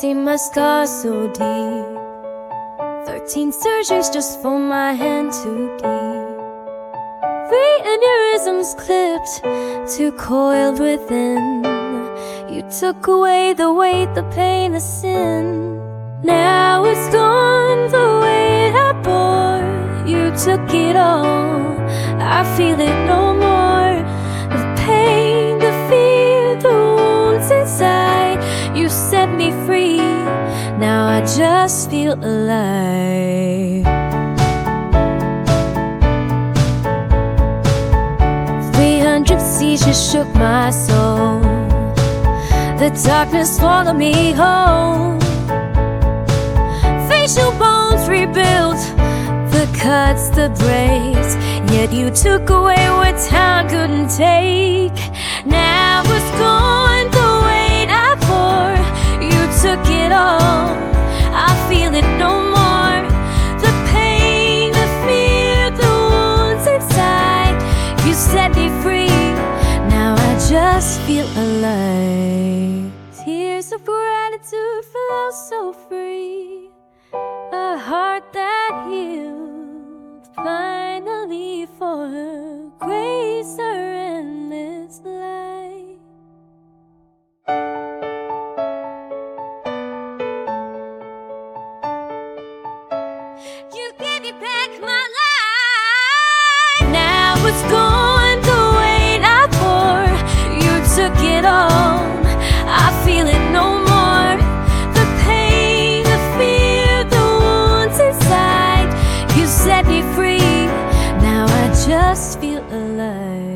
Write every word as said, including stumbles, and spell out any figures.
see my scars so deep. Thirteen surgeries just for my hand to keep. Three aneurysms clipped, two coiled within. You took away the weight, the pain, the sin. Now it's gone, the weight I bore. You took it all, I feel it no more. The pain, the fear, the wounds inside. You set me free, now I just feel alive. Three hundred seizures shook my soul. The darkness swallowed me whole. Facial bones rebuilt, the cuts, the breaks. Yet you took away what time couldn't take. Now it's gone, the weight I bore. You took it all, I feel it no more. The pain, the fear, the wounds inside. You set me free, now I just feel alive. Tears of gratitude flow so free. A heart that healed, finally for her grace, her endless light. You gave me back my life. Now it's gone, the weight I bore. You took it all, I feel it no more. The pain, the fear, the wounds inside. You set me free, now I just feel alive.